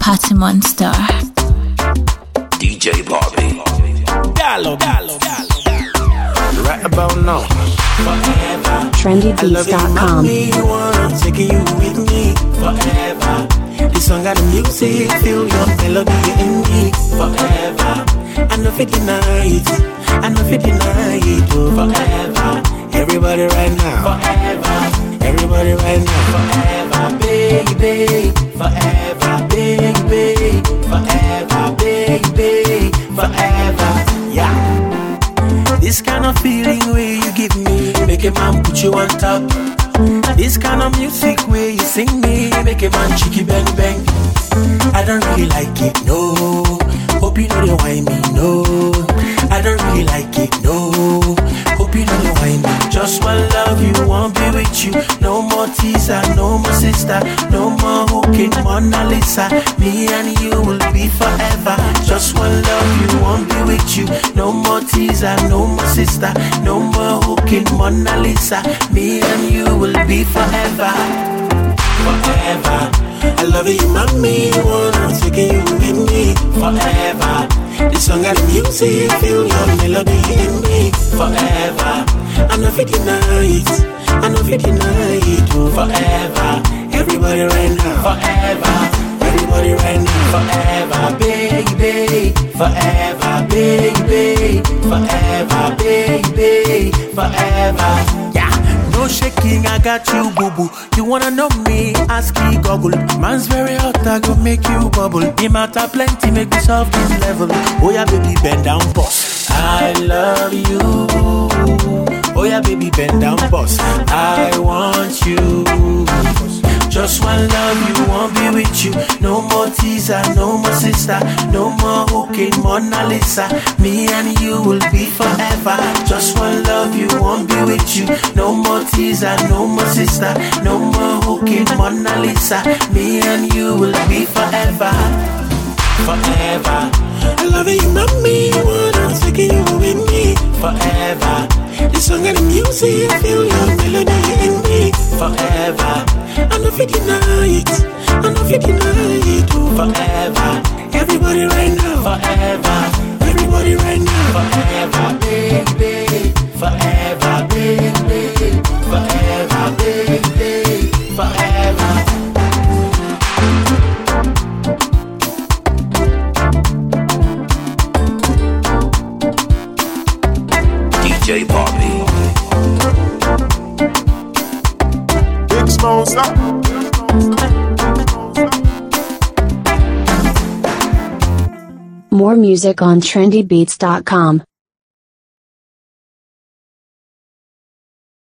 Party Monster. DJ Bobby. Gallo. Right about now. Forever. TrendyBeats.com. I'm taking you with me forever. This song got the music, feel your melody in me forever. I know fit deny it, oh forever. Everybody right now, forever. Everybody right now, forever, baby, forever, baby, forever, baby, forever, yeah. This kind of feeling where you give me, make a man put you on top. This kind of music where you sing me, make a man cheeky bang bang. I don't really like it, no. Hope you know they whine me, no. I don't really like it, no. Hope you know they whine me. Just one love you, won't be with you. No more teaser, no more sister, no more hooking, Mona Lisa. Me and you will be forever. Just one love you, won't be with you. No more teaser, no more sister, no more hooking, Mona Lisa. Me and you will be forever. Forever. I love you, mommy. Wanna take you with me forever. This song got the music, feel your melody in me forever. I know fit deny it, oh forever. Everybody right now, forever. Everybody right now, forever, baby, forever, baby, forever, baby, forever. Yeah. No shaking, I got you, boo boo. You wanna know me? Ask me, Google. Man's very hot, I go make you bubble. The matter plenty, make me solve this level. Oh yeah, baby, bend down, boss. I love you. Oh yeah, baby, bend down, boss. I want you. Just one love, you won't be with you. No more teaser, no more sister, no more hooking, Mona Lisa. Me and you will be forever. Just one love, you won't be with you. No more teaser, no more sister, no more hooking, Mona Lisa. Me and you will be forever. Forever. I love you, mommy. Wanna take you with me forever. This song and the music, feel your melody in me forever. I know fit deny it, oh forever. Everybody right now, forever. Everybody right now, forever, baby, forever, baby, forever, baby, forever. DJ Bobby. Big Smosa. More music on TrendyBeats.com.